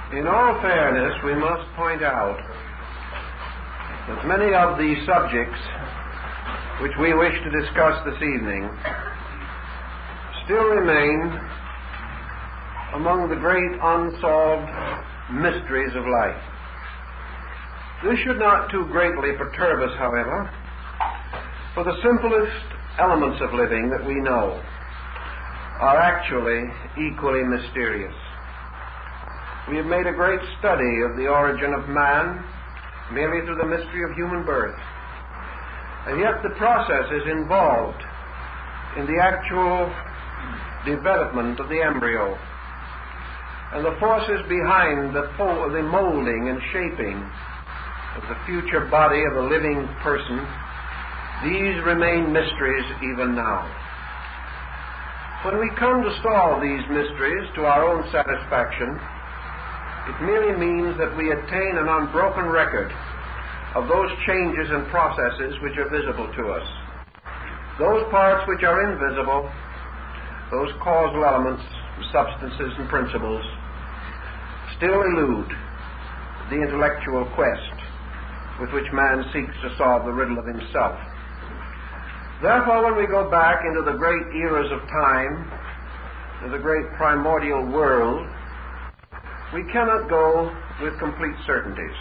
In all fairness, we must point out that many of the subjects which we wish to discuss this evening still remain among the great unsolved mysteries of life. This should not too greatly perturb us, however, for the simplest elements of living that we know are actually equally mysterious. We have made a great study of the origin of man merely through the mystery of human birth, and yet the processes involved in the actual development of the embryo and the forces behind the molding and shaping of the future body of a living person, these remain mysteries even now. When we come to solve these mysteries to our own satisfaction, it merely means that we attain an unbroken record of those changes and processes which are visible to us. Those parts which are invisible, those causal elements, substances and principles, still elude the intellectual quest with which man seeks to solve the riddle of himself. Therefore, when we go back into the great eras of time, to the great primordial world, we cannot go with complete certainties.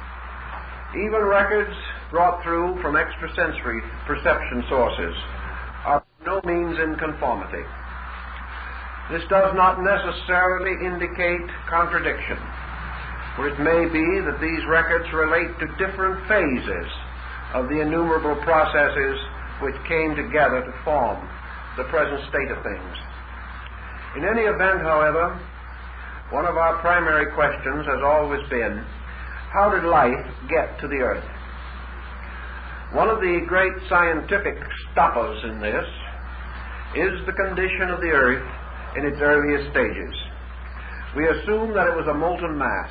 Even records brought through from extrasensory perception sources are by no means in conformity. This does not necessarily indicate contradiction, for it may be that these records relate to different phases of the innumerable processes which came together to form the present state of things. In any event, however, one of our primary questions has always been, how did life get to the earth? One of the great scientific stoppers in this is the condition of the earth in its earliest stages. We assume that it was a molten mass,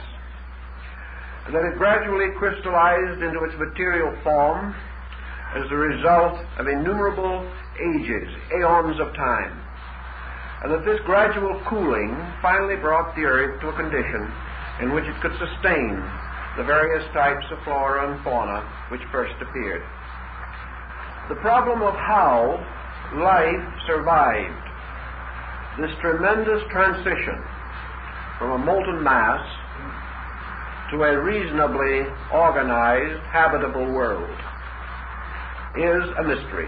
and that it gradually crystallized into its material form as the result of innumerable ages, aeons of time, and that this gradual cooling finally brought the earth to a condition in which it could sustain the various types of flora and fauna which first appeared. The problem of how life survived this tremendous transition from a molten mass to a reasonably organized, habitable world is a mystery.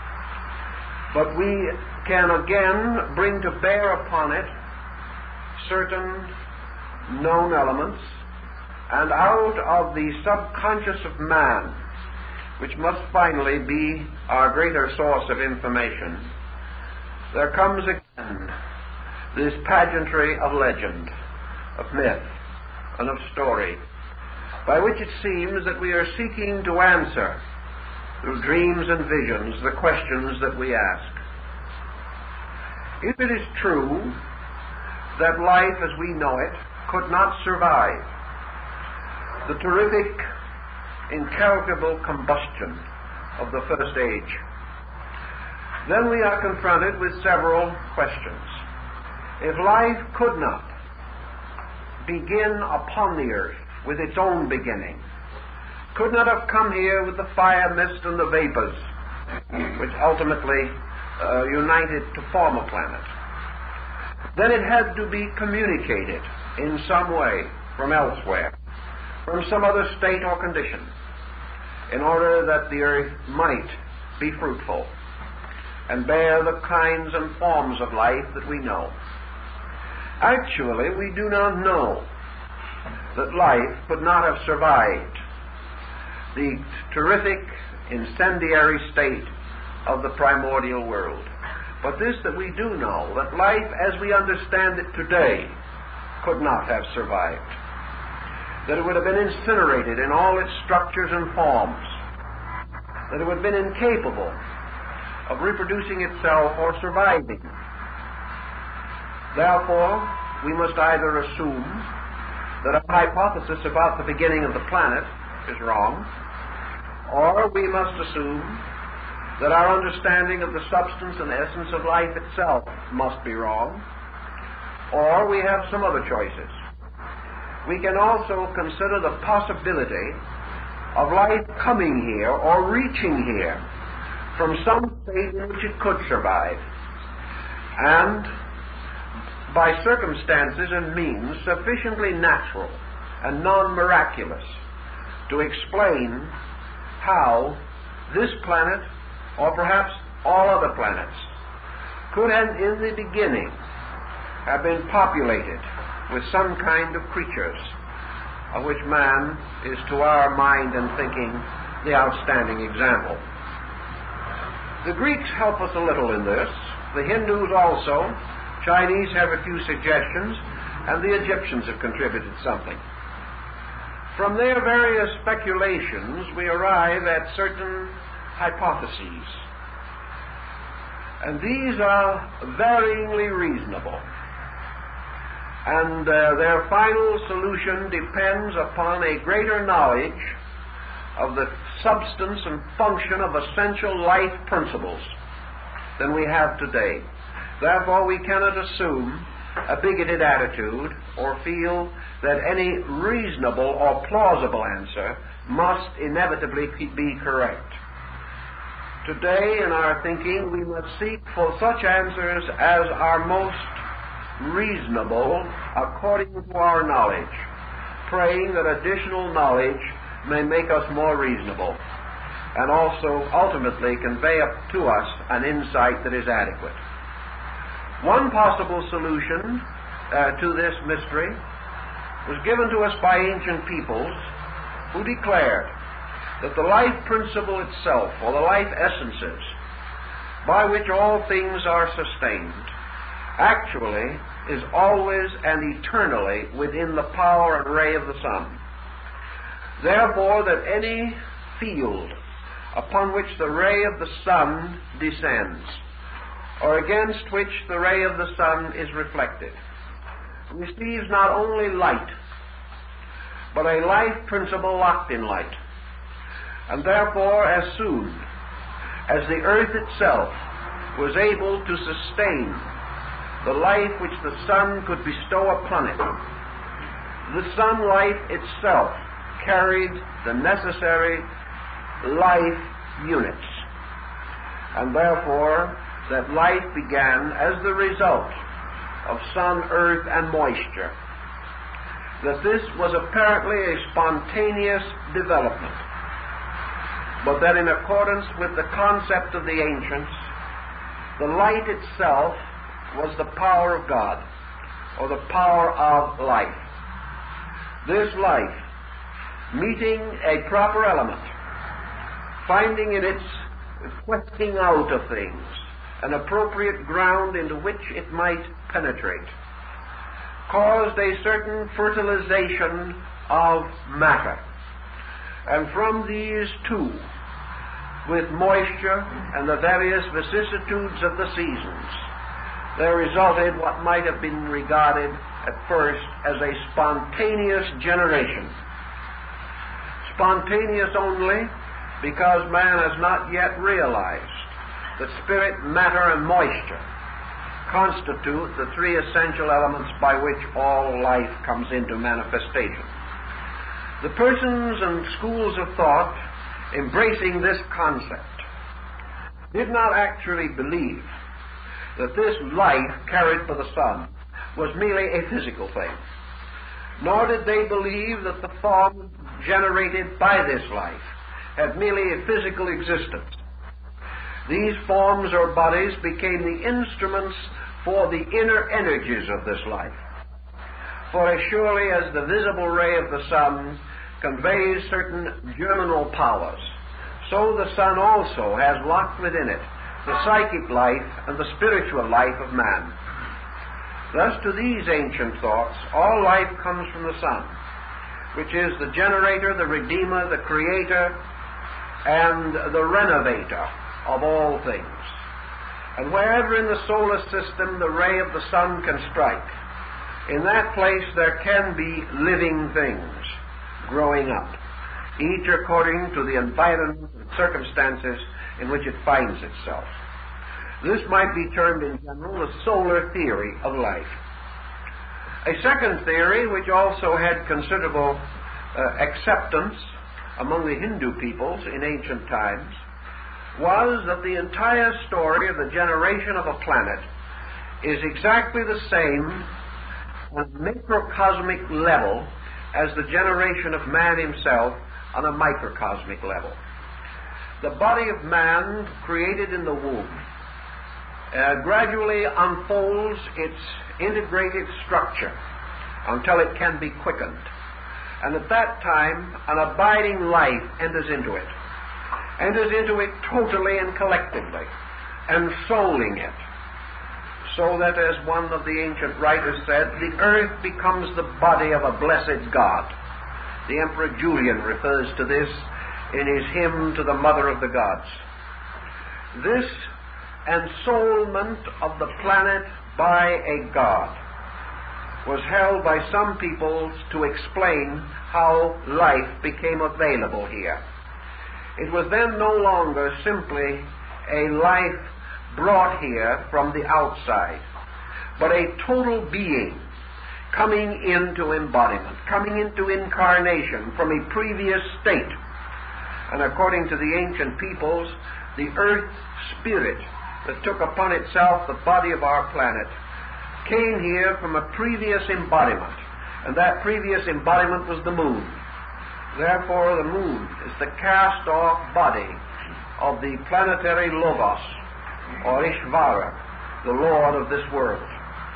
But we can again bring to bear upon it certain known elements, and out of the subconscious of man, which must finally be our greater source of information, there comes again this pageantry of legend, of myth, and of story, by which it seems that we are seeking to answer, through dreams and visions, the questions that we ask. If it is true that life as we know it could not survive the terrific, incalculable combustion of the first age, then we are confronted with several questions. If life could not begin upon the earth with its own beginning, could not have come here with the fire, mist, and the vapors which ultimately united to form a planet, then it had to be communicated in some way from elsewhere, from some other state or condition, in order that the earth might be fruitful and bear the kinds and forms of life that we know. Actually, we do not know that life could not have survived the terrific incendiary state of the primordial world. But this that we do know, that life as we understand it today could not have survived, that it would have been incinerated in all its structures and forms, that it would have been incapable of reproducing itself or surviving. Therefore, we must either assume that our hypothesis about the beginning of the planet is wrong, or we must assume that our understanding of the substance and essence of life itself must be wrong, or we have some other choices. we can also consider the possibility of life coming here or reaching here from some state in which it could survive, and by circumstances and means sufficiently natural and non-miraculous to explain how this planet, or perhaps all other planets, could have in the beginning have been populated with some kind of creatures, of which man is, to our mind and thinking, the outstanding example. The Greeks help us a little in this, the Hindus also, Chinese have a few suggestions, and the Egyptians have contributed something. From their various speculations, we arrive at certain hypotheses, and these are varyingly reasonable, and their final solution depends upon a greater knowledge of the substance and function of essential life principles than we have today. Therefore, we cannot assume a bigoted attitude or feel that any reasonable or plausible answer must inevitably be correct. Today, in our thinking, we must seek for such answers as are most reasonable according to our knowledge, praying that additional knowledge may make us more reasonable and also ultimately convey up to us an insight that is adequate. One possible solution to this mystery was given to us by ancient peoples who declared that the life principle itself, or the life essences, by which all things are sustained, actually is always and eternally within the power and ray of the sun. Therefore, that any field upon which the ray of the sun descends, or against which the ray of the sun is reflected, receives not only light, but a life principle locked in light. And therefore, as soon as the earth itself was able to sustain the life which the sun could bestow upon it, the sunlight itself carried the necessary life units. And therefore, that life began as the result of sun, earth, and moisture. That this was apparently a spontaneous development, but that in accordance with the concept of the ancients, the light itself was the power of God, or the power of life. This life, meeting a proper element, finding in its questing out of things an appropriate ground into which it might penetrate, caused a certain fertilization of matter. And from these two, with moisture and the various vicissitudes of the seasons, there resulted what might have been regarded at first as a spontaneous generation. Spontaneous only because man has not yet realized that spirit, matter, and moisture constitute the three essential elements by which all life comes into manifestation. The persons and schools of thought embracing this concept did not actually believe that this life carried by the sun was merely a physical thing, nor did they believe that the form generated by this life had merely a physical existence. These forms or bodies became the instruments for the inner energies of this life. For as surely as the visible ray of the sun conveys certain germinal powers, so the sun also has locked within it the psychic life and the spiritual life of man. Thus, to these ancient thoughts, all life comes from the sun, which is the generator, the redeemer, the creator, and the renovator of all things. And wherever in the solar system the ray of the sun can strike, in that place there can be living things growing up, each according to the environment and circumstances in which it finds itself. This might be termed in general the solar theory of life. A second theory, which also had considerable acceptance among the Hindu peoples in ancient times, was that the entire story of the generation of a planet is exactly the same on a macrocosmic level as the generation of man himself on a microcosmic level. The body of man created in the womb gradually unfolds its integrated structure until it can be quickened. And at that time, an abiding life enters into it totally and collectively, ensouling it, so that, as one of the ancient writers said, the earth becomes the body of a blessed God. The Emperor Julian refers to this in his hymn to the Mother of the Gods. This ensoulment of the planet by a God was held by some peoples to explain how life became available here. It was then no longer simply a life brought here from the outside, but a total being coming into embodiment, coming into incarnation from a previous state. And according to the ancient peoples, the earth spirit that took upon itself the body of our planet came here from a previous embodiment, and that previous embodiment was the moon. Therefore, the moon is the cast-off body of the planetary Logos, or Ishvara, the Lord of this world.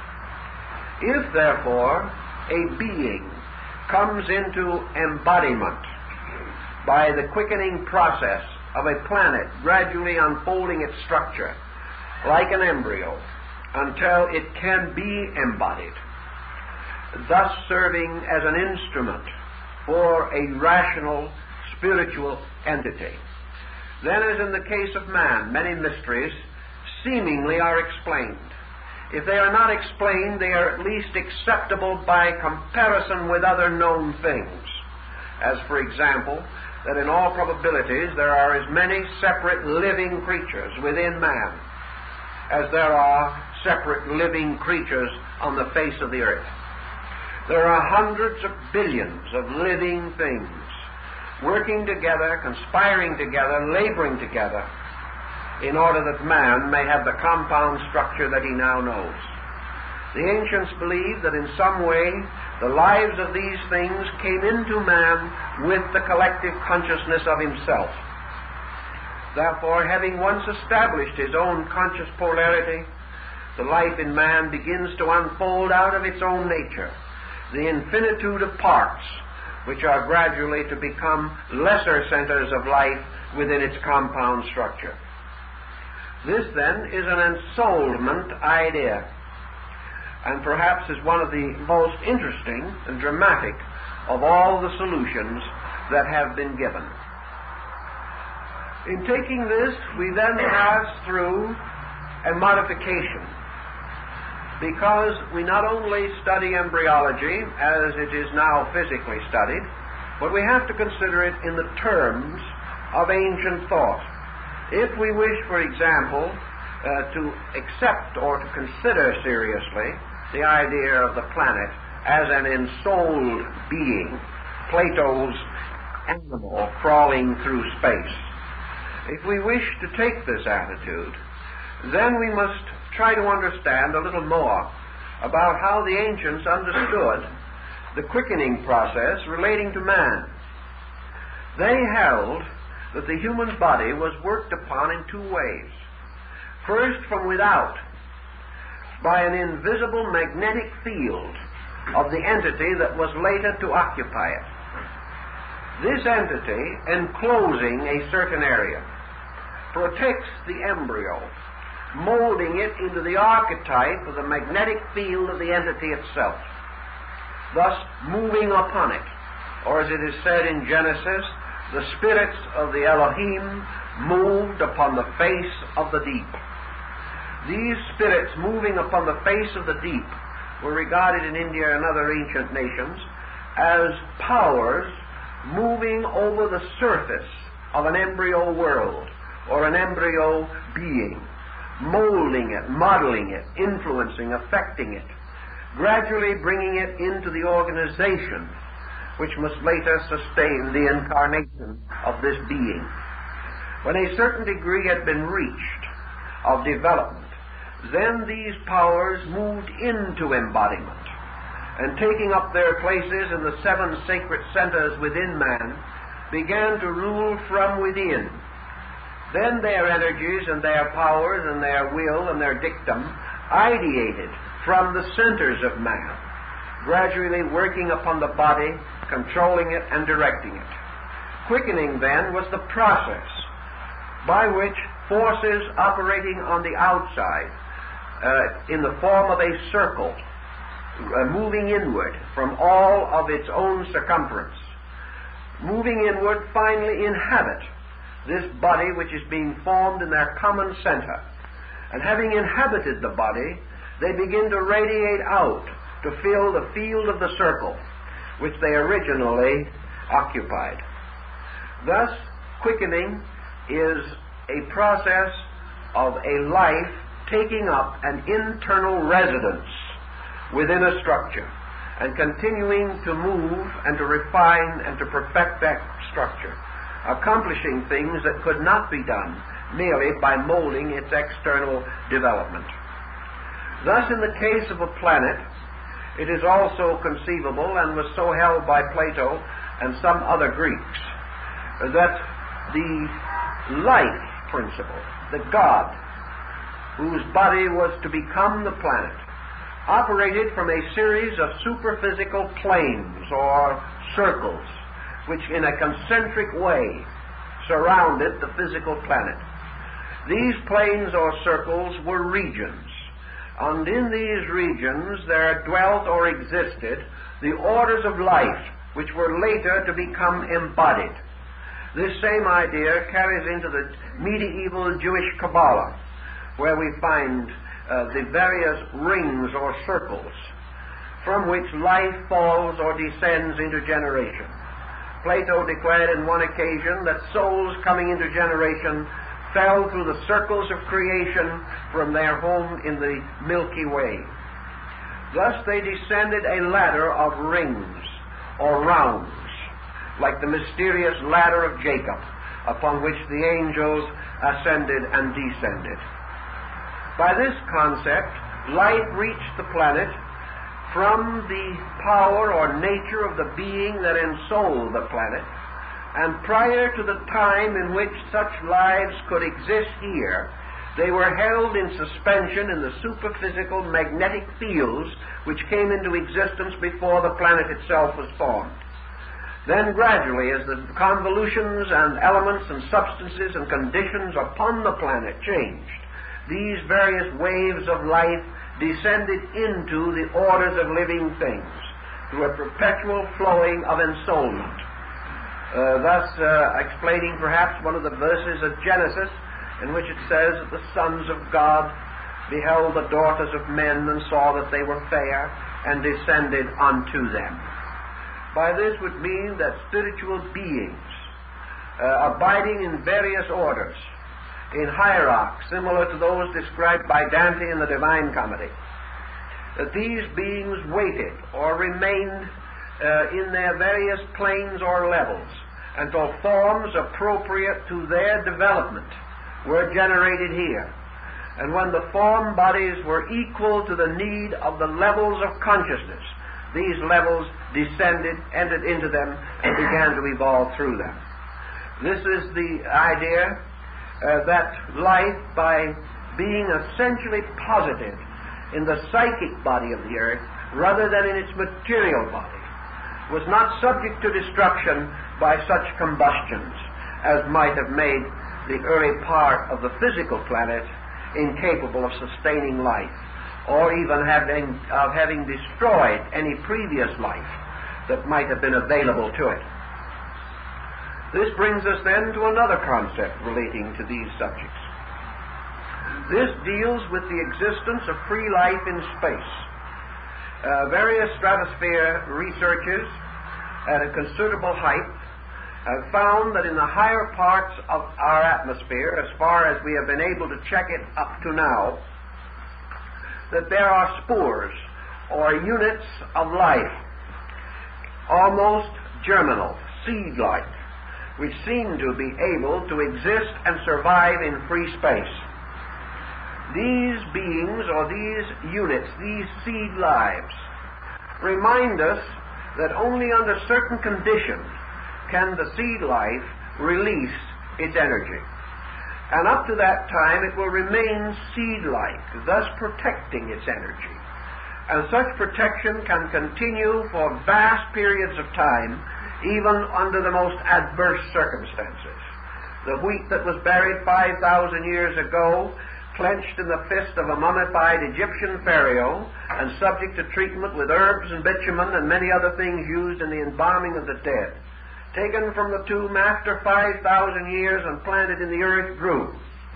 If, therefore, a being comes into embodiment by the quickening process of a planet gradually unfolding its structure like an embryo until it can be embodied, thus serving as an instrument for a rational spiritual entity, then, as in the case of man, many mysteries seemingly are explained. If they are not explained, they are at least acceptable by comparison with other known things. As, for example, that in all probabilities there are as many separate living creatures within man as there are separate living creatures on the face of the earth. There are hundreds of billions of living things working together, conspiring together, laboring together, in order that man may have the compound structure that he now knows. The ancients believed that in some way the lives of these things came into man with the collective consciousness of himself. Therefore, having once established his own conscious polarity, the life in man begins to unfold out of its own nature, the infinitude of parts, which are gradually to become lesser centers of life within its compound structure. This, then, is an ensoulement idea, and perhaps is one of the most interesting and dramatic of all the solutions that have been given. In taking this, we then pass through a modification, because we not only study embryology as it is now physically studied, but we have to consider it in the terms of ancient thought. If we wish, for example, to accept or to consider seriously the idea of the planet as an ensouled being, Plato's animal crawling through space, if we wish to take this attitude, then we must try to understand a little more about how the ancients understood the quickening process relating to man. They held that the human body was worked upon in two ways. First, from without, by an invisible magnetic field of the entity that was later to occupy it. This entity, enclosing a certain area, protects the embryo, molding it into the archetype of the magnetic field of the entity itself, thus moving upon it. Or as it is said in Genesis, the spirits of the Elohim moved upon the face of the deep. These spirits moving upon the face of the deep were regarded in India and other ancient nations as powers moving over the surface of an embryo world or an embryo being, molding it, modeling it, influencing, affecting it, gradually bringing it into the organization which must later sustain the incarnation of this being. When a certain degree had been reached of development, then these powers moved into embodiment, and taking up their places in the 7 sacred centers within man, began to rule from within. Then their energies and their powers and their will and their dictum ideated from the centers of man, gradually working upon the body, controlling it and directing it. Quickening, then, was the process by which forces operating on the outside, in the form of a circle, moving inward from all of its own circumference, moving inward, finally inhabit this body which is being formed in their common center. And having inhabited the body, they begin to radiate out to fill the field of the circle which they originally occupied. Thus, quickening is a process of a life taking up an internal residence within a structure and continuing to move and to refine and to perfect that structure, accomplishing things that could not be done merely by molding its external development. Thus, in the case of a planet, it is also conceivable, and was so held by Plato and some other Greeks, that the life principle, the God, whose body was to become the planet, operated from a series of superphysical planes or circles, which in a concentric way surrounded the physical planet. These planes or circles were regions, and in these regions there dwelt or existed the orders of life, which were later to become embodied. This same idea carries into the medieval Jewish Kabbalah, where we find the various rings or circles from which life falls or descends into generation. Plato declared in one occasion that souls coming into generation fell through the circles of creation from their home in the Milky Way. Thus they descended a ladder of rings or rounds, like the mysterious ladder of Jacob, upon which the angels ascended and descended. By this concept, life reached the planet from the power or nature of the being that ensouled the planet, and prior to the time in which such lives could exist here, they were held in suspension in the superphysical magnetic fields which came into existence before the planet itself was formed. Then gradually, as the convolutions and elements and substances and conditions upon the planet changed, these various waves of life descended into the orders of living things through a perpetual flowing of ensoulment. Thus explaining perhaps one of the verses of Genesis in which it says that the sons of God beheld the daughters of men and saw that they were fair and descended unto them. By this would mean that spiritual beings abiding in various orders, in hierarchs similar to those described by Dante in the Divine Comedy, that these beings waited or remained in their various planes or levels until forms appropriate to their development were generated here. And when the form bodies were equal to the need of the levels of consciousness, these levels descended, entered into them, and began to evolve through them. This is the idea that life, by being essentially posited in the psychic body of the earth rather than in its material body, was not subject to destruction by such combustions as might have made the early part of the physical planet incapable of sustaining life, or even having destroyed any previous life that might have been available to it. This brings us then to another concept relating to these subjects. This deals with the existence of free life in space. Various stratosphere researchers at a considerable height have found that in the higher parts of our atmosphere, as far as we have been able to check it up to now, that there are spores or units of life, almost germinal, seed-like, which seem to be able to exist and survive in free space. These beings, or these units, these seed lives, remind us that only under certain conditions can the seed life release its energy. And up to that time it will remain seed-like, thus protecting its energy. And such protection can continue for vast periods of time, even under the most adverse circumstances. The wheat that was buried 5,000 years ago, clenched in the fist of a mummified Egyptian pharaoh, and subject to treatment with herbs and bitumen and many other things used in the embalming of the dead, taken from the tomb after 5,000 years and planted in the earth, grew,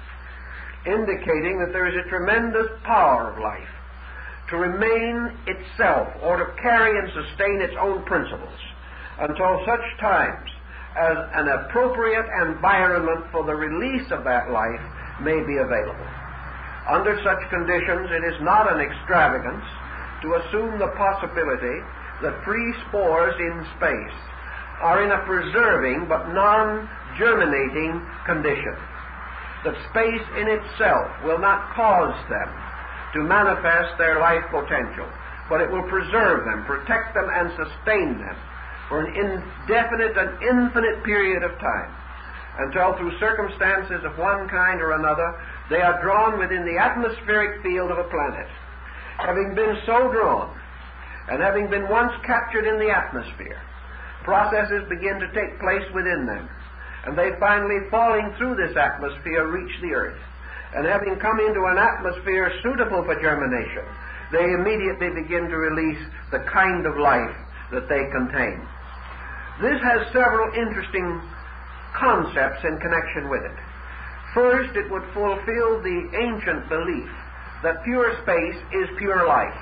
indicating that there is a tremendous power of life to remain itself, or to carry and sustain its own principles, until such times as an appropriate environment for the release of that life may be available. Under such conditions, it is not an extravagance to assume the possibility that free spores in space are in a preserving but non-germinating condition, that space in itself will not cause them to manifest their life potential, but it will preserve them, protect them, and sustain them for an indefinite and infinite period of time, until through circumstances of one kind or another they are drawn within the atmospheric field of a planet. Having been so drawn, and having been once captured in the atmosphere, processes begin to take place within them, and they finally, falling through this atmosphere, reach the earth. And having come into an atmosphere suitable for germination, they immediately begin to release the kind of life that they contain. This has several interesting concepts in connection with it. First, it would fulfill the ancient belief that pure space is pure life.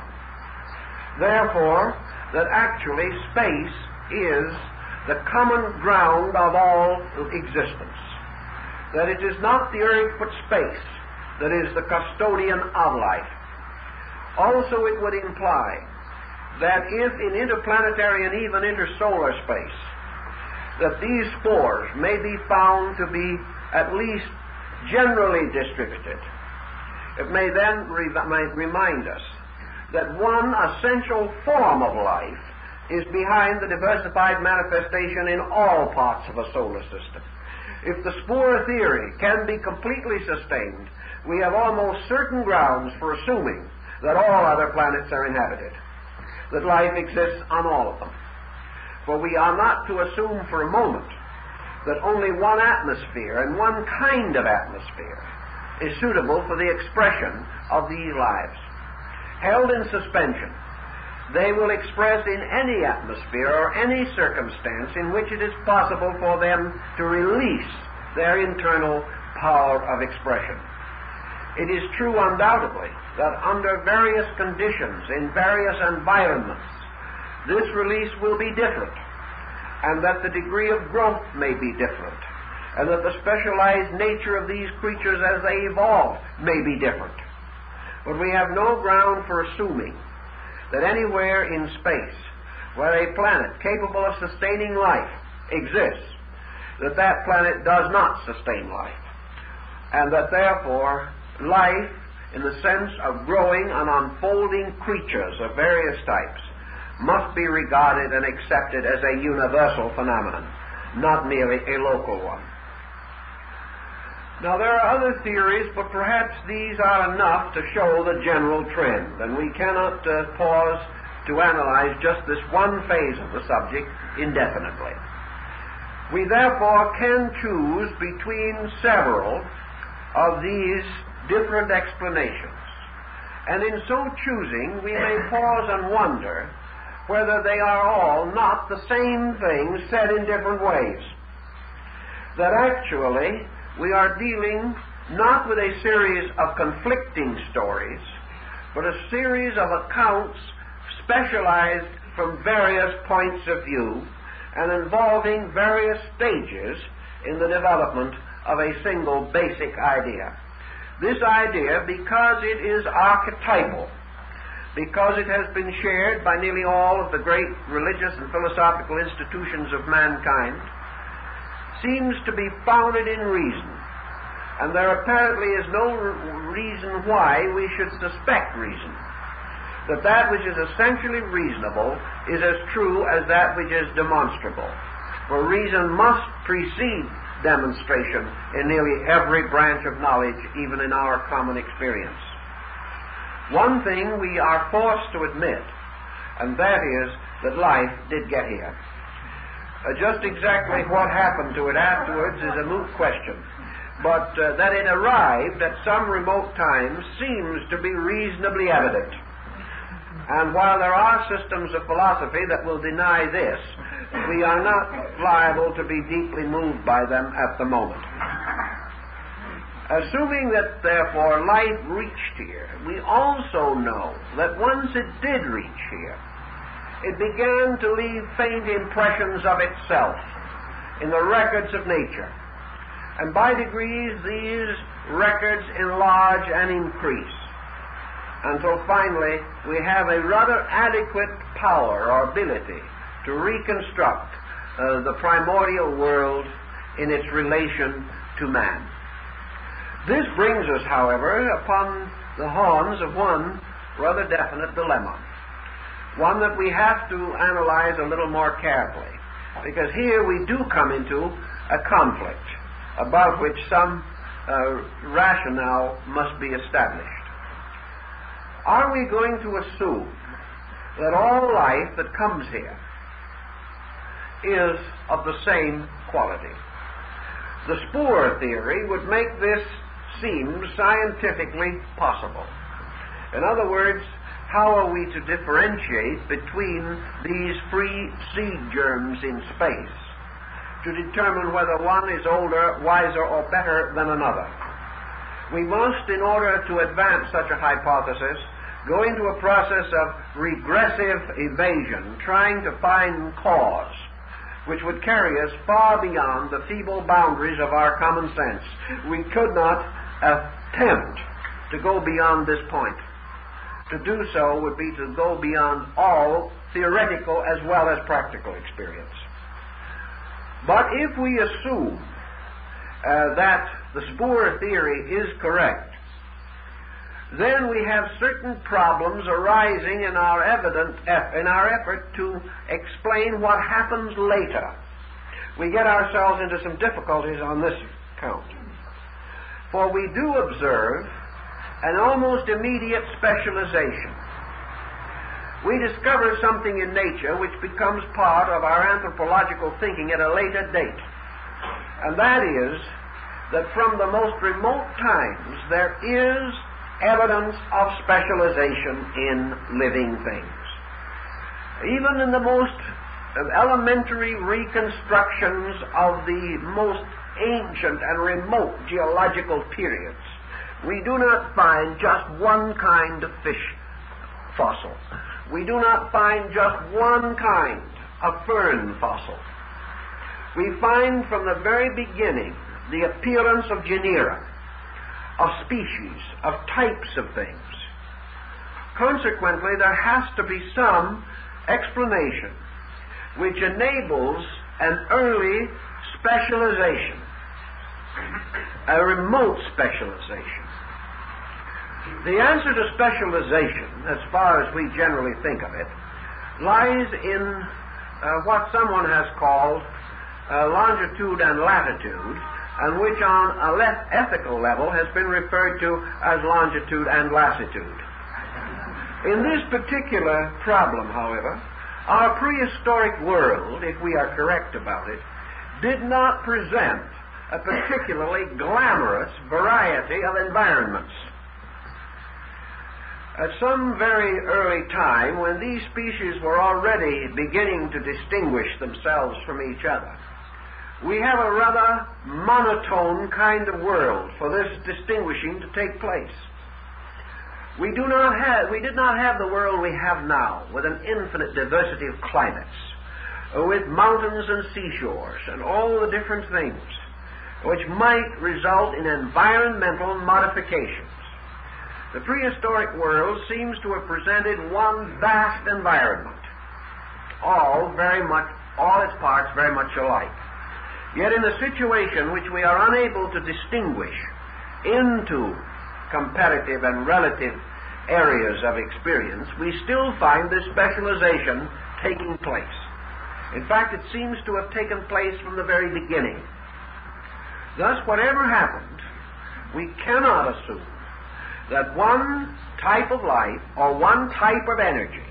Therefore, that actually space is the common ground of all existence. That it is not the earth but space that is the custodian of life. Also, it would imply that if in interplanetary and even intersolar space, that these spores may be found to be at least generally distributed, it may then remind us that one essential form of life is behind the diversified manifestation in all parts of a solar system. If the spore theory can be completely sustained, we have almost certain grounds for assuming that all other planets are inhabited, that life exists on all of them. For we are not to assume for a moment that only one atmosphere and one kind of atmosphere is suitable for the expression of these lives. Held in suspension, they will express in any atmosphere or any circumstance in which it is possible for them to release their internal power of expression. It is true undoubtedly that under various conditions, in various environments, this release will be different, and that the degree of growth may be different, and that the specialized nature of these creatures as they evolve may be different. But we have no ground for assuming that anywhere in space where a planet capable of sustaining life exists, that that planet does not sustain life, and that therefore life, in the sense of growing and unfolding creatures of various types, must be regarded and accepted as a universal phenomenon, not merely a local one. Now, there are other theories, but perhaps these are enough to show the general trend, and we cannot pause to analyze just this one phase of the subject indefinitely. We therefore can choose between several of these different explanations, and in so choosing we may pause and wonder whether they are all not the same thing said in different ways. That actually we are dealing not with a series of conflicting stories, but a series of accounts specialized from various points of view and involving various stages in the development of a single basic idea. This idea, because it is archetypal, because it has been shared by nearly all of the great religious and philosophical institutions of mankind, seems to be founded in reason, and there apparently is no reason why we should suspect reason, that which is essentially reasonable is as true as that which is demonstrable, for reason must precede demonstration in nearly every branch of knowledge, even in our common experience. One thing we are forced to admit, and that is that life did get here. Just exactly what happened to it afterwards is a moot question, but that it arrived at some remote time seems to be reasonably evident. And while there are systems of philosophy that will deny this, we are not liable to be deeply moved by them at the moment. Assuming that, therefore, life reached here, we also know that once it did reach here, it began to leave faint impressions of itself in the records of nature. And by degrees, these records enlarge and increase, until finally we have a rather adequate power or ability to reconstruct the primordial world in its relation to man. This brings us, however, upon the horns of one rather definite dilemma, one that we have to analyze a little more carefully, because here we do come into a conflict about which some rationale must be established. Are we going to assume that all life that comes here is of the same quality? The Spore theory would make this seem scientifically possible. In other words, how are we to differentiate between these free seed germs in space to determine whether one is older, wiser, or better than another? We must, in order to advance such a hypothesis, go into a process of regressive evasion, trying to find cause, which would carry us far beyond the feeble boundaries of our common sense. We could not attempt to go beyond this point. To do so would be to go beyond all theoretical as well as practical experience. But if we assume that the Spore theory is correct, then we have certain problems arising in our effort to explain what happens later. We get ourselves into some difficulties on this account. For we do observe an almost immediate specialization. We discover something in nature which becomes part of our anthropological thinking at a later date. And that is that from the most remote times there is evidence of specialization in living things. Even in the most elementary reconstructions of the most ancient and remote geological periods, we do not find just one kind of fish fossil. We do not find just one kind of fern fossil. We find from the very beginning the appearance of genera, of species, of types of things. Consequently, there has to be some explanation which enables an early specialization, a remote specialization. The answer to specialization, as far as we generally think of it, lies in what someone has called longitude and latitude, and which on a ethical level has been referred to as longitude and lassitude. In this particular problem, however, our prehistoric world, if we are correct about it, did not present a particularly glamorous variety of environments. At some very early time, when these species were already beginning to distinguish themselves from each other, we have a rather monotone kind of world for this distinguishing to take place. We did not have the world we have now, with an infinite diversity of climates, with mountains and seashores, and all the different things, which might result in environmental modifications. The prehistoric world seems to have presented one vast environment, all its parts very much alike. Yet in a situation which we are unable to distinguish into comparative and relative areas of experience, we still find this specialization taking place. In fact, it seems to have taken place from the very beginning. Thus, whatever happened, we cannot assume that one type of life or one type of energy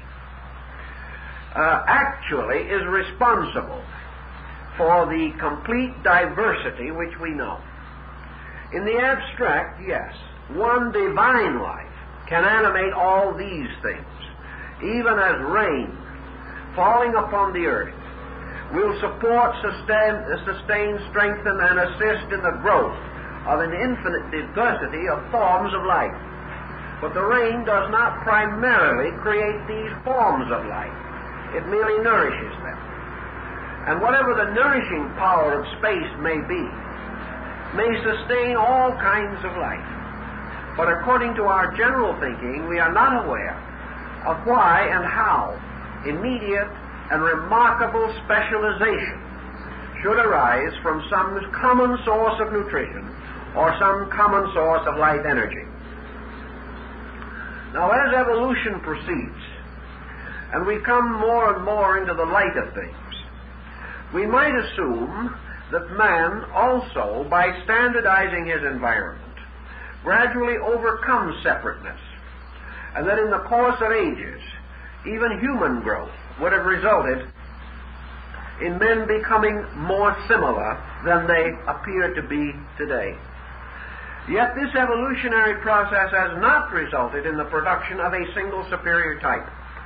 actually is responsible for the complete diversity which we know. In the abstract, yes, one divine life can animate all these things, even as rain falling upon the earth will support, sustain, strengthen, and assist in the growth of an infinite diversity of forms of life. But the rain does not primarily create these forms of life. It merely nourishes them. And whatever the nourishing power of space may be, may sustain all kinds of life. But according to our general thinking, we are not aware of why and how immediate and remarkable specialization should arise from some common source of nutrition or some common source of life energy. Now, as evolution proceeds, and we come more and more into the light of things, we might assume that man also, by standardizing his environment, gradually overcomes separateness, and that in the course of ages, even human growth would have resulted in men becoming more similar than they appear to be today. Yet this evolutionary process has not resulted in the production of a single superior type.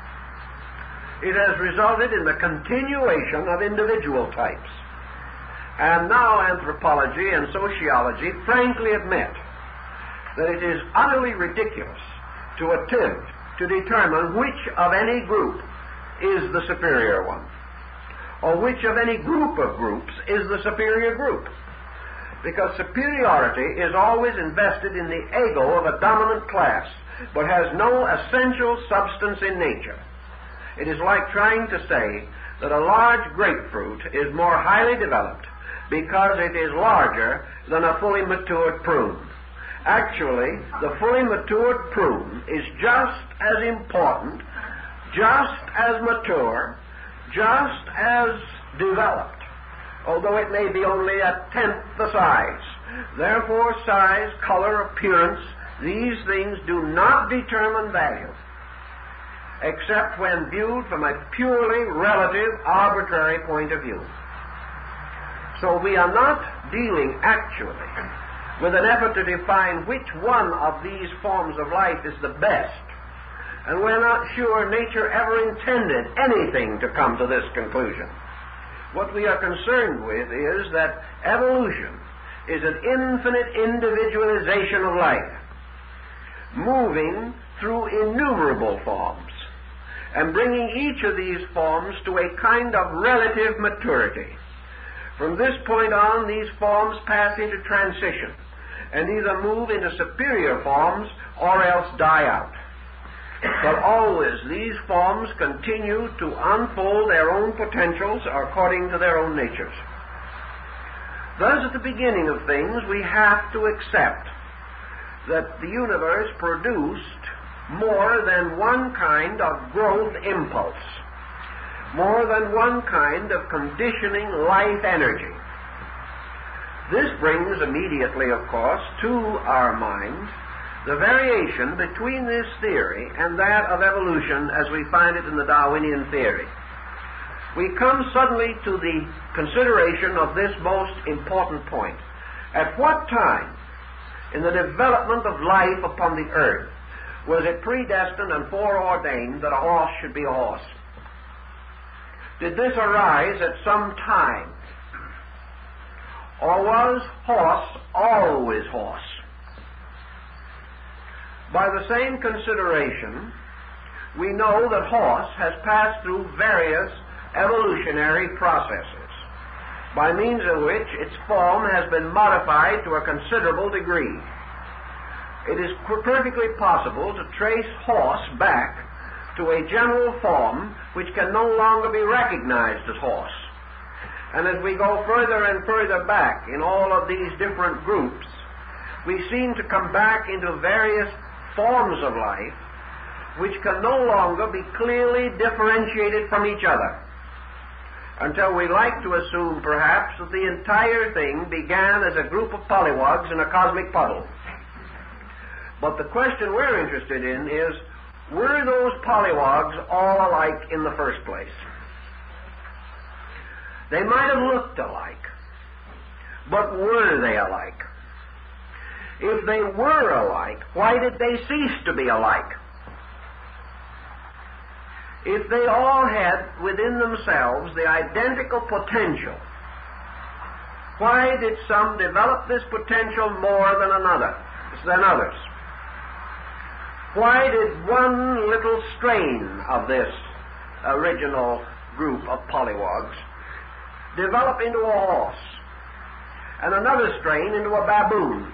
It has resulted in the continuation of individual types. And now anthropology and sociology frankly admit that it is utterly ridiculous to attempt to determine which of any group is the superior one, or which of any group of groups is the superior group, because superiority is always invested in the ego of a dominant class, but has no essential substance in nature. It is like trying to say that a large grapefruit is more highly developed because it is larger than a fully matured prune. Actually, the fully matured prune is just as important, just as mature, just as developed, although it may be only a tenth the size. Therefore, size, color, appearance, these things do not determine value, except when viewed from a purely relative, arbitrary point of view. So we are not dealing actually with an effort to define which one of these forms of life is the best. And we're not sure nature ever intended anything to come to this conclusion. What we are concerned with is that evolution is an infinite individualization of life, moving through innumerable forms, and bringing each of these forms to a kind of relative maturity. From this point on, these forms pass into transition, and either move into superior forms or else die out. But always these forms continue to unfold their own potentials according to their own natures. Thus, at the beginning of things, we have to accept that the universe produced more than one kind of growth impulse, more than one kind of conditioning life energy. This brings immediately, of course, to our minds the variation between this theory and that of evolution as we find it in the Darwinian theory. We come suddenly to the consideration of this most important point. At what time in the development of life upon the earth was it predestined and foreordained that a horse should be a horse? Did this arise at some time? Or was horse always horse? By the same consideration, we know that horse has passed through various evolutionary processes, by means of which its form has been modified to a considerable degree. it is perfectly possible to trace horse back to a general form which can no longer be recognized as horse. And as we go further and further back in all of these different groups, we seem to come back into various forms of life which can no longer be clearly differentiated from each other, until we like to assume perhaps that the entire thing began as a group of pollywogs in a cosmic puddle. But the question we're interested in is, were those pollywogs all alike in the first place? They might have looked alike, but were they alike? If they were alike, why did they cease to be alike? If they all had within themselves the identical potential, why did some develop this potential more than others? Why did one little strain of this original group of pollywogs develop into a horse, and another strain into a baboon?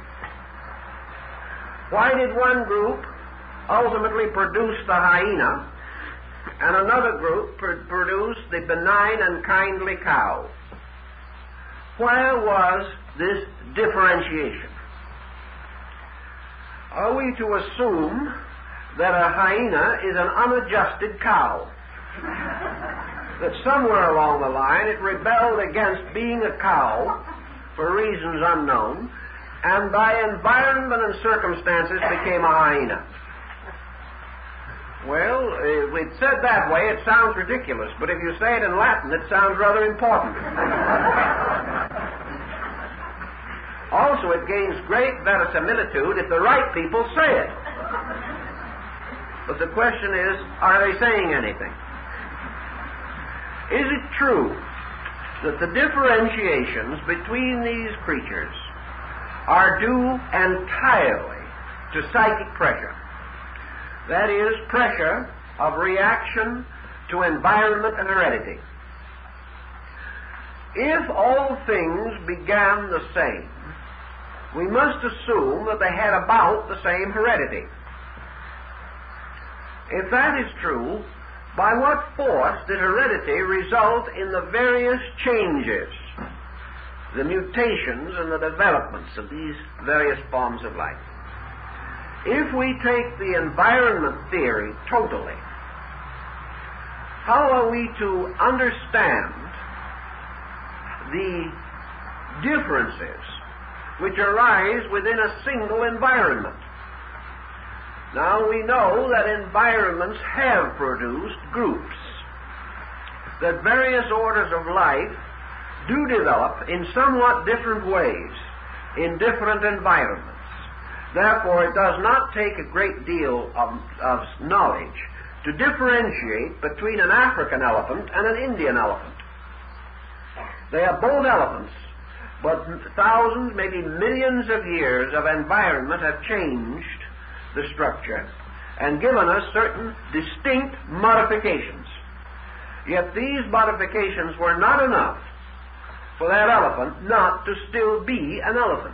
Why did one group ultimately produce the hyena, and another group produce the benign and kindly cow? Where was this differentiation? Are we to assume that a hyena is an unadjusted cow? That somewhere along the line it rebelled against being a cow for reasons unknown, and by environment and circumstances became a hyena? Well, if it's said that way, it sounds ridiculous, but if you say it in Latin, it sounds rather important. Also, it gains great verisimilitude if the right people say it. But the question is, are they saying anything? Is it true that the differentiations between these creatures are due entirely to psychic pressure? That is, pressure of reaction to environment and heredity. If all things began the same, we must assume that they had about the same heredity. If that is true, by what force did heredity result in the various changes, the mutations and the developments of these various forms of life? If we take the environment theory totally, how are we to understand the differences which arise within a single environment? Now, we know that environments have produced groups, that various orders of life do develop in somewhat different ways in different environments. Therefore, it does not take a great deal of knowledge to differentiate between an African elephant and an Indian elephant. They are both elephants, but thousands, maybe millions of years of environment have changed the structure and given us certain distinct modifications. Yet these modifications were not enough for that elephant not to still be an elephant.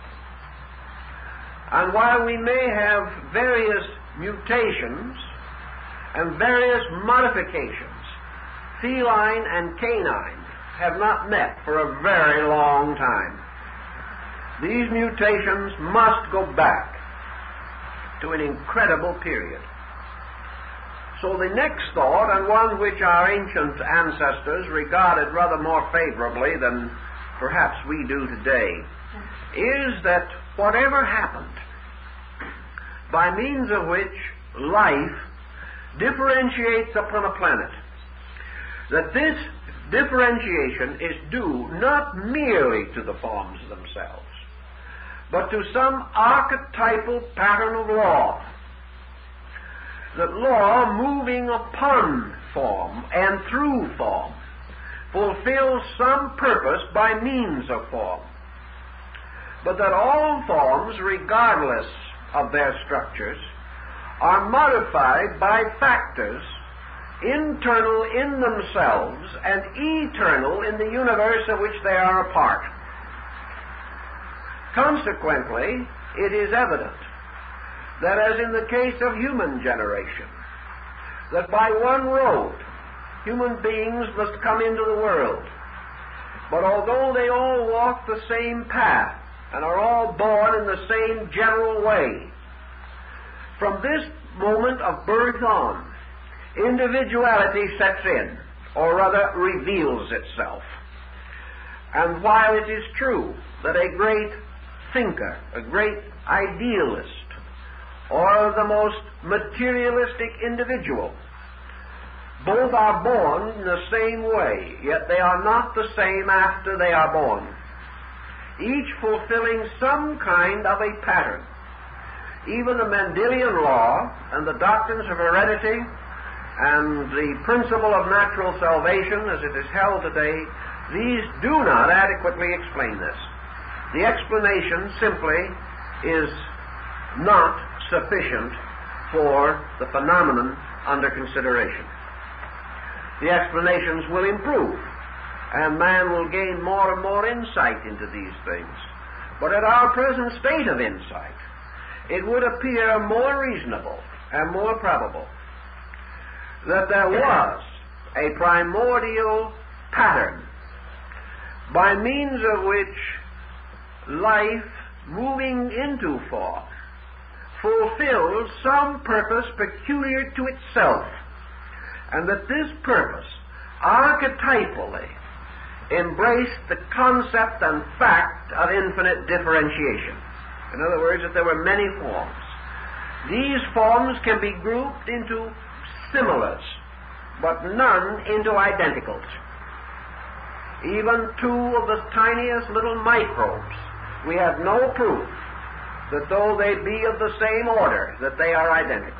And while we may have various mutations and various modifications, feline and canine have not met for a very long time. These mutations must go back to an incredible period. So the next thought, and one which our ancient ancestors regarded rather more favorably than perhaps we do today, is that whatever happened, by means of which life differentiates upon a planet, that this differentiation is due not merely to the forms themselves, but to some archetypal pattern of law, that law moving upon form and through form fulfills some purpose by means of form, but that all forms, regardless of their structures, are modified by factors internal in themselves and eternal in the universe of which they are a part. Consequently, it is evident that as in the case of human generation, that by one road human beings must come into the world. But although they all walk the same path and are all born in the same general way, from this moment of birth on, individuality sets in, or rather reveals itself. And while it is true that a great thinker, a great idealist, or the most materialistic individual, both are born in the same way, yet they are not the same after they are born, each fulfilling some kind of a pattern. Even the Mendelian law and the doctrines of heredity and the principle of natural salvation as it is held today, these do not adequately explain this. The explanation simply is not sufficient for the phenomenon under consideration. The explanations will improve, and man will gain more and more insight into these things. But at our present state of insight, it would appear more reasonable and more probable that there was a primordial pattern by means of which life, moving into form, fulfills some purpose peculiar to itself, and that this purpose archetypally embraced the concept and fact of infinite differentiation. In other words, that there were many forms. These forms can be grouped into similars, but none into identicals. Even two of the tiniest little microbes, we have no proof that though they be of the same order, that they are identical.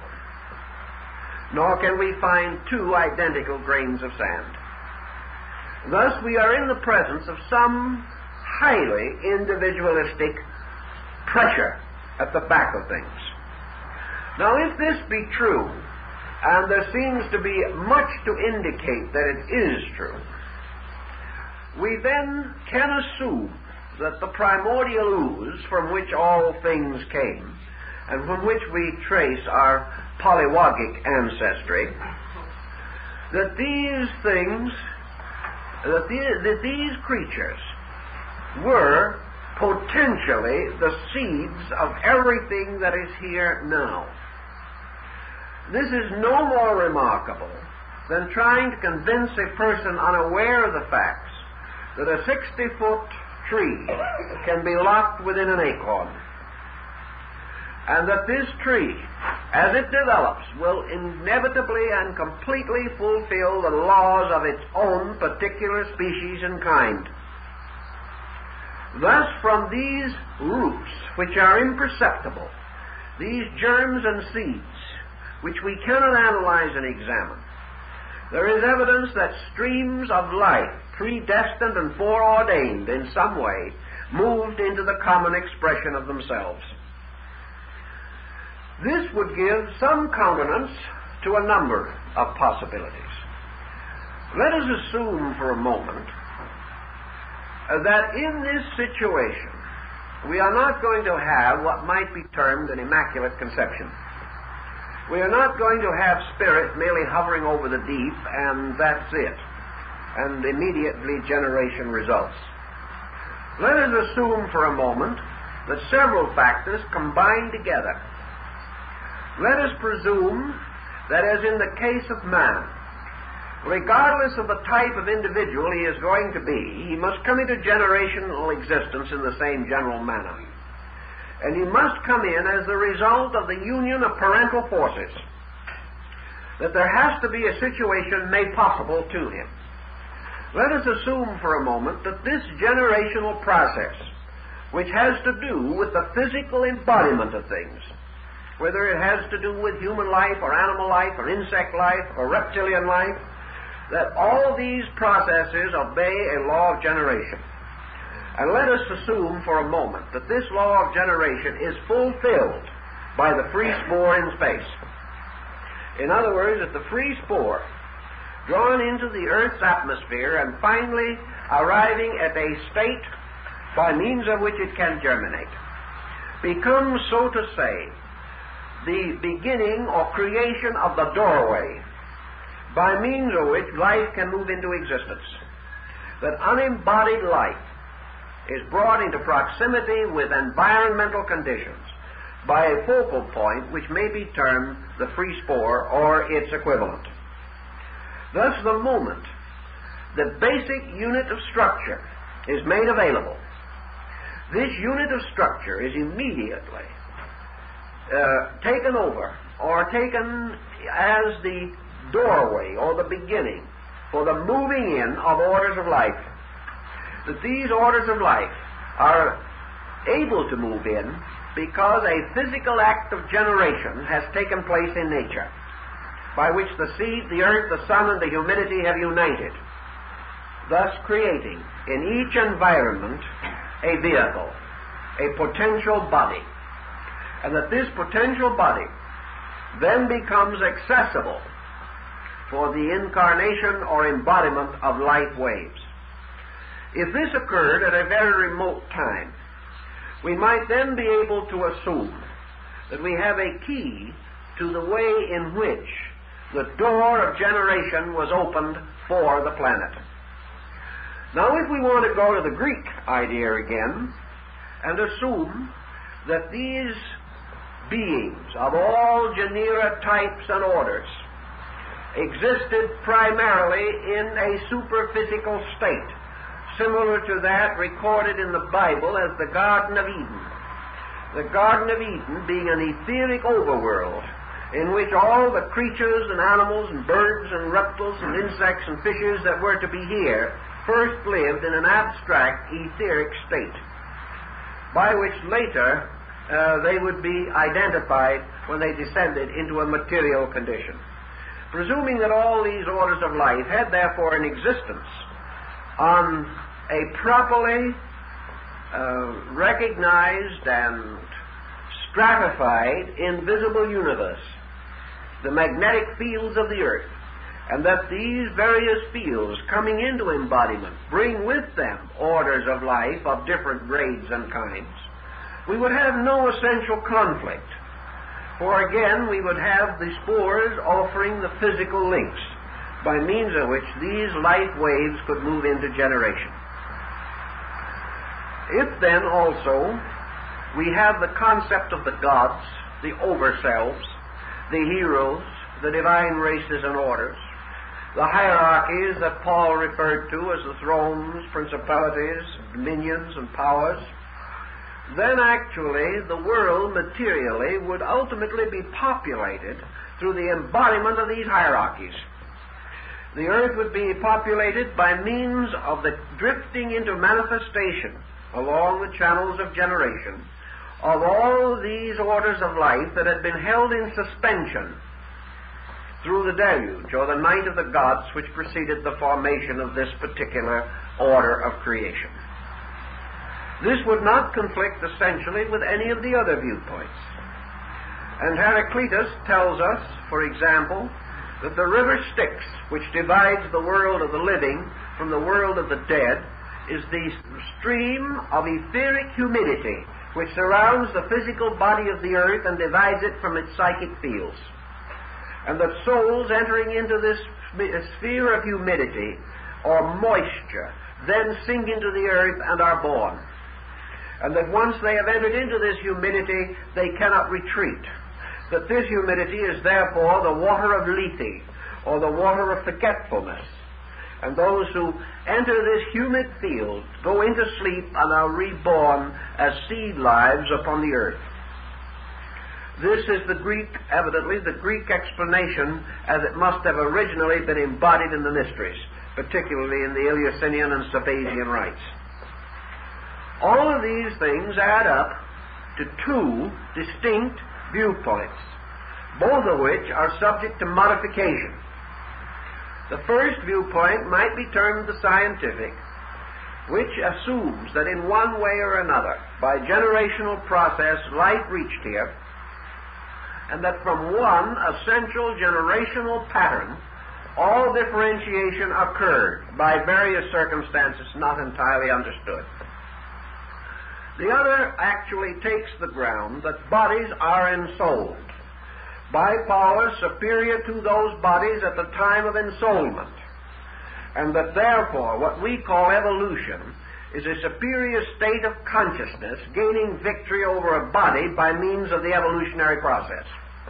Nor can we find two identical grains of sand. Thus we are in the presence of some highly individualistic pressure at the back of things. Now if this be true, and there seems to be much to indicate that it is true, we then can assume that the primordial ooze from which all things came, and from which we trace our polywogic ancestry, that these things, that these creatures were potentially the seeds of everything that is here now. This is no more remarkable than trying to convince a person unaware of the facts that a 60-foot tree can be locked within an acorn, and that this tree, as it develops, will inevitably and completely fulfill the laws of its own particular species and kind. Thus, from these roots, which are imperceptible, these germs and seeds, which we cannot analyze and examine, there is evidence that streams of life, predestined and foreordained in some way, moved into the common expression of themselves. This would give some countenance to a number of possibilities. Let us assume for a moment that in this situation we are not going to have what might be termed an immaculate conception. We are not going to have spirit merely hovering over the deep and that's it, and immediately generation results. Let us assume for a moment that several factors combine together. Let us presume that, as in the case of man, regardless of the type of individual he is going to be, he must come into generational existence in the same general manner. And he must come in as the result of the union of parental forces, that there has to be a situation made possible to him. Let us assume for a moment that this generational process, which has to do with the physical embodiment of things, whether it has to do with human life or animal life or insect life or reptilian life, that all these processes obey a law of generation. And let us assume for a moment that this law of generation is fulfilled by the free spore in space. In other words, that the free spore, drawn into the Earth's atmosphere and finally arriving at a state by means of which it can germinate, becomes, so to say, the beginning or creation of the doorway by means of which life can move into existence. That unembodied life is brought into proximity with environmental conditions by a focal point which may be termed the free spore or its equivalent. Thus, the moment the basic unit of structure is made available, this unit of structure is immediately taken over or taken as the doorway or the beginning for the moving in of orders of life. That these orders of life are able to move in because a physical act of generation has taken place in nature, by which the seed, the earth, the sun, and the humidity have united, thus creating in each environment a vehicle, a potential body, and that this potential body then becomes accessible for the incarnation or embodiment of light waves. If this occurred at a very remote time, we might then be able to assume that we have a key to the way in which the door of generation was opened for the planet. Now, if we want to go to the Greek idea again and assume that these beings of all genera, types, and orders existed primarily in a superphysical state, similar to that recorded in the Bible as the Garden of Eden. The Garden of Eden being an etheric overworld in which all the creatures and animals and birds and reptiles and insects and fishes that were to be here first lived in an abstract etheric state, by which later they would be identified when they descended into a material condition. Presuming that all these orders of life had therefore an existence on a properly recognized and stratified invisible universe, the magnetic fields of the earth, and that these various fields coming into embodiment bring with them orders of life of different grades and kinds, we would have no essential conflict. For again, we would have the spores offering the physical links by means of which these light waves could move into generation. If then also we have the concept of the gods, the overselves, the heroes, the divine races and orders, the hierarchies that Paul referred to as the thrones, principalities, dominions, and powers, then actually the world materially would ultimately be populated through the embodiment of these hierarchies. The earth would be populated by means of the drifting into manifestation along the channels of generation of all these orders of life that had been held in suspension through the deluge or the night of the gods which preceded the formation of this particular order of creation. This would not conflict essentially with any of the other viewpoints. And Heraclitus tells us, for example, that the river Styx, which divides the world of the living from the world of the dead, is the stream of etheric humidity which surrounds the physical body of the earth and divides it from its psychic fields. And that souls entering into this sphere of humidity or moisture then sink into the earth and are born. And that once they have entered into this humidity, they cannot retreat. That this humidity is therefore the water of Lethe, or the water of forgetfulness. And those who enter this humid field go into sleep and are reborn as seed lives upon the earth. This is the Greek, evidently the Greek explanation as it must have originally been embodied in the mysteries, particularly in the Eleusinian and Sabbasian rites. All of these things add up to two distinct viewpoints, both of which are subject to modification. The first viewpoint might be termed the scientific, which assumes that in one way or another, by generational process, life reached here, and that from one essential generational pattern, all differentiation occurred by various circumstances not entirely understood. The other actually takes the ground that bodies are ensouled, by powers superior to those bodies at the time of ensoulment, and that therefore what we call evolution is a superior state of consciousness gaining victory over a body by means of the evolutionary process.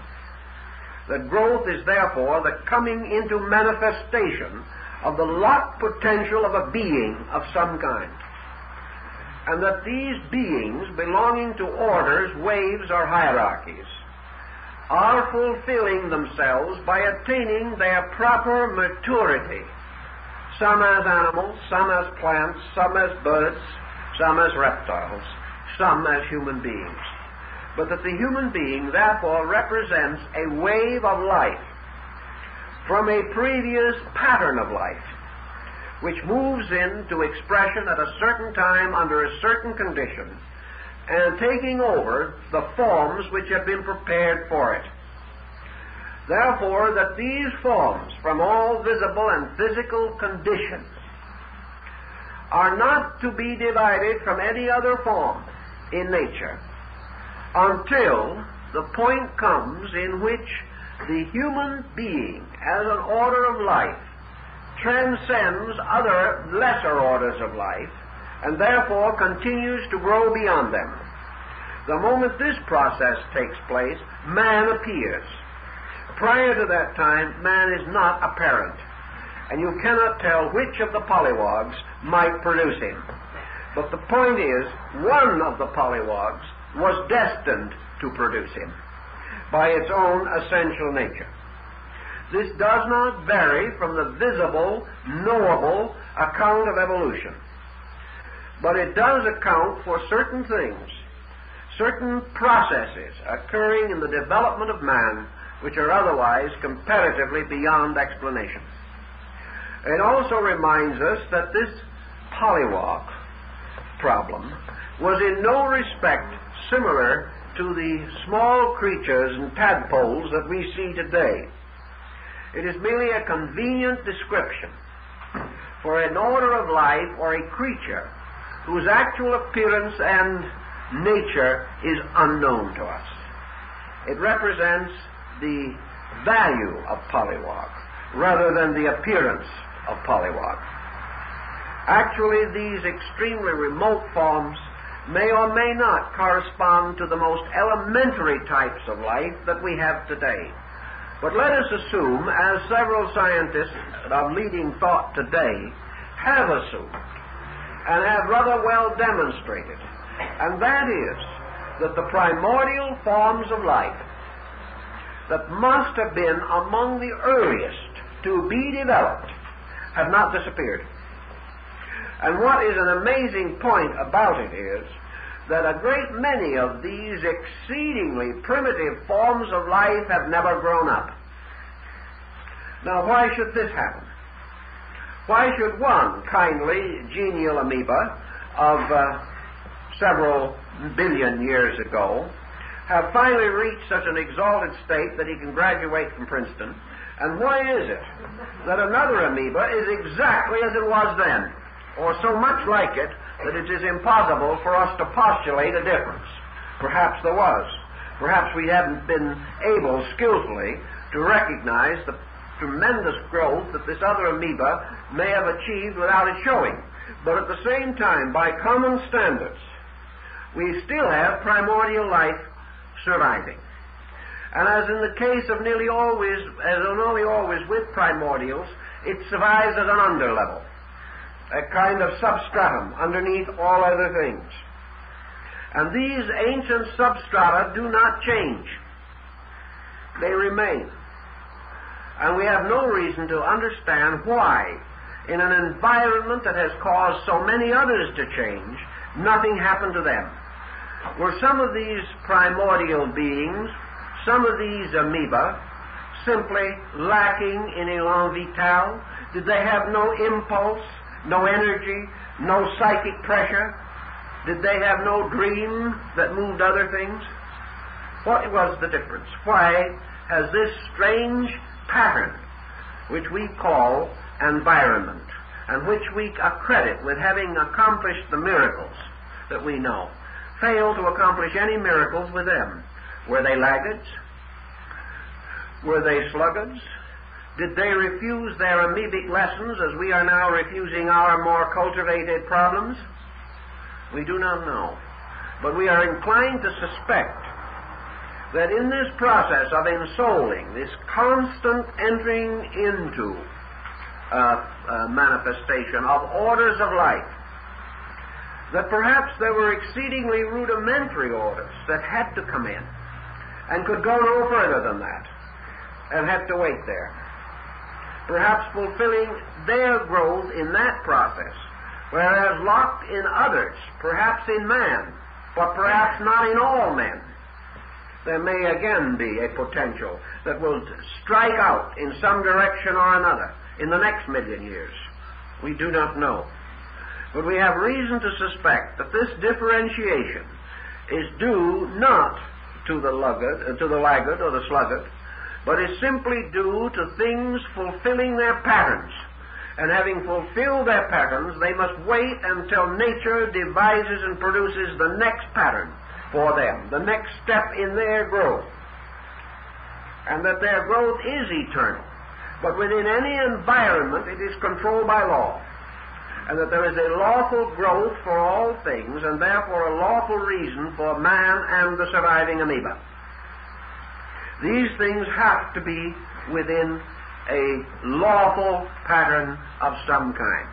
That growth is therefore the coming into manifestation of the locked potential of a being of some kind, and that these beings belonging to orders, waves, or hierarchies are fulfilling themselves by attaining their proper maturity, some as animals, some as plants, some as birds, some as reptiles, some as human beings. But that the human being therefore represents a wave of life from a previous pattern of life, which moves into expression at a certain time under a certain condition, and taking over the forms which have been prepared for it. Therefore, that these forms, from all visible and physical conditions, are not to be divided from any other form in nature until the point comes in which the human being, as an order of life, transcends other lesser orders of life, and therefore continues to grow beyond them. The moment this process takes place, man appears. Prior to that time, man is not apparent, and you cannot tell which of the polywogs might produce him. But the point is, one of the polywogs was destined to produce him by its own essential nature. This does not vary from the visible, knowable account of evolution, but it does account for certain things, certain processes occurring in the development of man which are otherwise comparatively beyond explanation. It also reminds us that this polywog problem was in no respect similar to the small creatures and tadpoles that we see today. It is merely a convenient description for an order of life or a creature whose actual appearance and nature is unknown to us. It represents the value of polywog rather than the appearance of polywog. Actually, these extremely remote forms may or may not correspond to the most elementary types of life that we have today. But let us assume, as several scientists of leading thought today have assumed and have rather well demonstrated, and that is that the primordial forms of life that must have been among the earliest to be developed have not disappeared. And what is an amazing point about it is that a great many of these exceedingly primitive forms of life have never grown up. Now, why should this happen? Why should one kindly, genial amoeba of several billion years ago have finally reached such an exalted state that he can graduate from Princeton? And why is it that another amoeba is exactly as it was then, or so much like it that it is impossible for us to postulate a difference? Perhaps there was. Perhaps we haven't been able skillfully to recognize the tremendous growth that this other amoeba may have achieved without it showing. But at the same time, by common standards, we still have primordial life surviving. And as in the case of nearly always with primordials, it survives as an underlevel, a kind of substratum underneath all other things. And these ancient substrata do not change. They remain. And we have no reason to understand why, in an environment that has caused so many others to change, nothing happened to them. Were some of these primordial beings, some of these amoeba, simply lacking in élan vital? Did they have no impulse, no energy, no psychic pressure? Did they have no dream that moved other things? What was the difference? Why has this strange pattern, which we call environment, and which we accredit with having accomplished the miracles that we know, failed to accomplish any miracles with them? Were they laggards? Were they sluggards? Did they refuse their amoebic lessons as we are now refusing our more cultivated problems? We do not know. But we are inclined to suspect that in this process of ensouling, this constant entering into manifestation of orders of life, that perhaps there were exceedingly rudimentary orders that had to come in and could go no further than that and had to wait there, perhaps fulfilling their growth in that process, whereas locked in others, perhaps in man, but perhaps not in all men, there may again be a potential that will strike out in some direction or another in the next million years. We do not know. But we have reason to suspect that this differentiation is due not to the laggard or the sluggard, but is simply due to things fulfilling their patterns. And having fulfilled their patterns, they must wait until nature devises and produces the next pattern for them, the next step in their growth. And that their growth is eternal. But within any environment, it is controlled by law. And that there is a lawful growth for all things, and therefore a lawful reason for man and the surviving amoeba. These things have to be within a lawful pattern of some kind.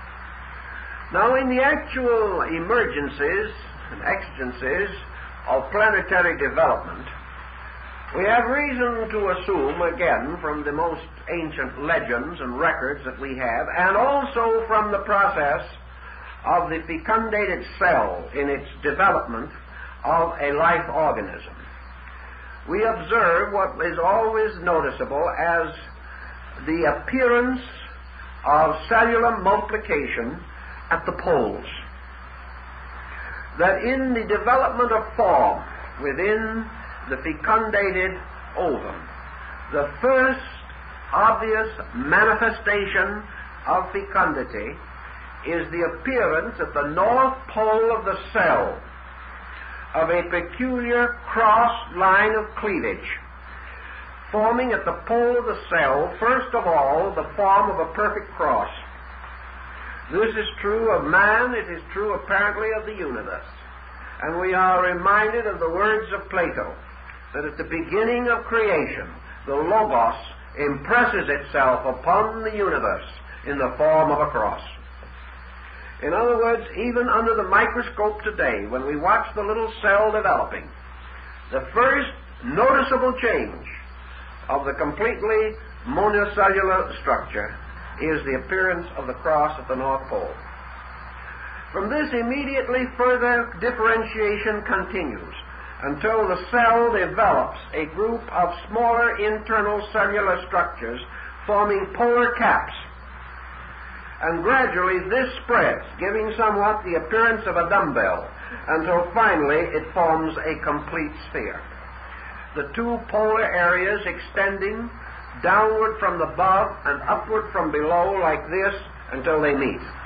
Now, in the actual emergencies and exigencies of planetary development, we have reason to assume, again, from the most ancient legends and records that we have, and also from the process of the fecundated cell in its development of a life organism, we observe what is always noticeable as the appearance of cellular multiplication at the poles. That in the development of form within the fecundated ovum, the first obvious manifestation of fecundity is the appearance at the north pole of the cell of a peculiar cross line of cleavage, forming at the pole of the cell, first of all, the form of a perfect cross. This is true of man, it is true apparently of the universe. And we are reminded of the words of Plato, that at the beginning of creation, the Logos impresses itself upon the universe in the form of a cross. In other words, even under the microscope today, when we watch the little cell developing, the first noticeable change of the completely monocellular structure is the appearance of the cross at the North Pole. From this, immediately further differentiation continues until the cell develops a group of smaller internal cellular structures forming polar caps. And gradually this spreads, giving somewhat the appearance of a dumbbell, until finally it forms a complete sphere. The two polar areas extending downward from above and upward from below like this until they meet.